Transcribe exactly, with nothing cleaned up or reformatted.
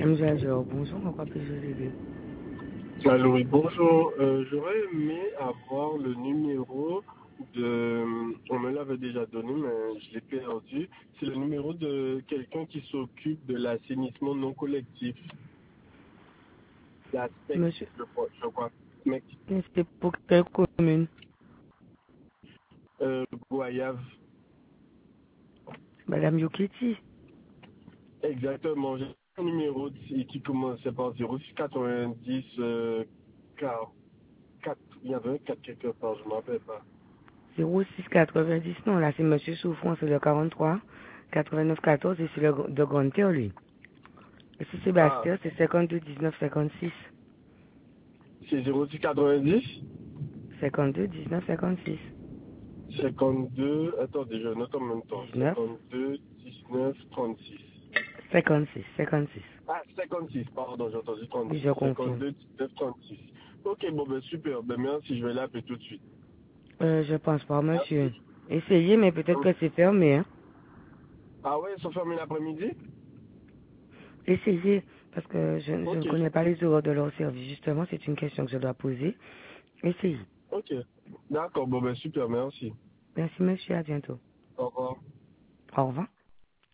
M. Major, bonjour, en quoi puis-je vous aider? Allô, oui, bonjour. Euh, j'aurais aimé avoir le numéro de... On me l'avait déjà donné, mais je l'ai perdu. C'est le numéro de quelqu'un qui s'occupe de l'assainissement non collectif. La S P E C, Monsieur, je crois. Je crois. Mec, c'est pour quelle commune? euh, Goyave. Madame Yokiti. Exactement. J'ai un numéro qui qui commençait par zéro six quatre-vingt-dix euh, quatre. Il y avait un quatre quelque part, je ne me rappelle pas. zéro six quatre-vingt-dix, non, là c'est Monsieur Souffrance, c'est le quarante-trois quatre-vingt-neuf quatorze et c'est le de Grande Terre, lui. Et si Ah, Sébastien, c'est cinquante-deux dix-neuf cinquante-six. c'est zéro six quatre-vingt-dix cinquante-deux dix-neuf cinquante-six. cinquante-deux, attendez, je note en même temps. dix-neuf cinquante-deux, dix-neuf, trente-six. cinquante-six. cinquante-six. Ah, cinquante-six, pardon, j'ai entendu Oui, trente-six. je confirme. cinquante-deux, dix-neuf, trente-six. Ok, bon, ben super. Ben merci, je vais l'appeler tout de suite. Euh, je pense pas, monsieur. Merci. Essayez, mais peut-être que c'est fermé, hein. Ah ouais, ils sont fermés l'après-midi? Essayez, parce que je, je ne Ok, connais pas les horaires de leur service. Justement, c'est une question que je dois poser. Essayez. ok. D'accord, bon, ben super, merci. Merci, monsieur. À bientôt. Au revoir. Au revoir.